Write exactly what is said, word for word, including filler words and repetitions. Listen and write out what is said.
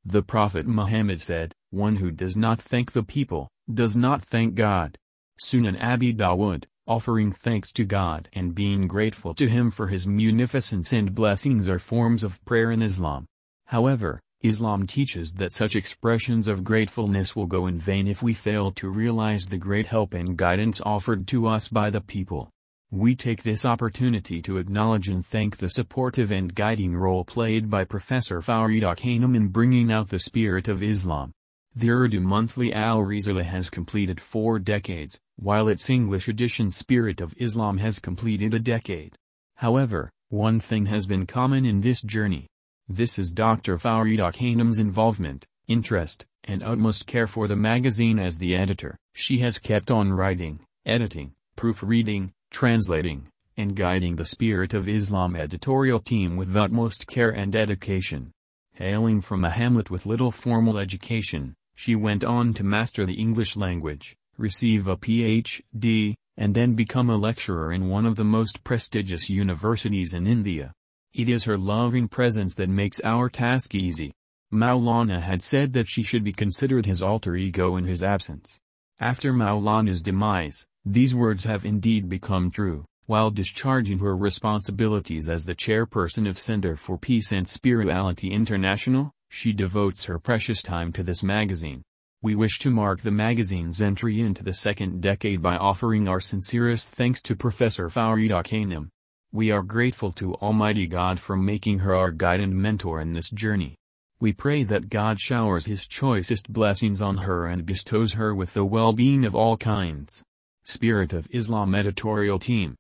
The Prophet Muhammad said, "One who does not thank the people, does not thank God." Sunan Abi Dawud, offering thanks to God and being grateful to Him for His munificence and blessings are forms of prayer in Islam. However, Islam teaches that such expressions of gratefulness will go in vain if we fail to realize the great help and guidance offered to us by the people. We take this opportunity to acknowledge and thank the supportive and guiding role played by Professor Farida Khanum in bringing out the spirit of Islam. The Urdu monthly Al-Risala has completed four decades, while its English edition Spirit of Islam has completed a decade. However, one thing has been common in this journey. This is Doctor Farida Khanum's involvement, interest, and utmost care for the magazine as the editor. She has kept on writing, editing, proofreading, translating, and guiding the Spirit of Islam editorial team with utmost care and dedication. Hailing from a hamlet with little formal education, she went on to master the English language, receive a P H D, and then become a lecturer in one of the most prestigious universities in India. It is her loving presence that makes our task easy. Maulana had said that she should be considered his alter ego in his absence. After Maulana's demise, these words have indeed become true. While discharging her responsibilities as the chairperson of Center for Peace and Spirituality International, she devotes her precious time to this magazine. We wish to mark the magazine's entry into the second decade by offering our sincerest thanks to Professor Farida Khanum. We are grateful to Almighty God for making her our guide and mentor in this journey. We pray that God showers His choicest blessings on her and bestows her with the well-being of all kinds. Spirit of Islam Editorial Team.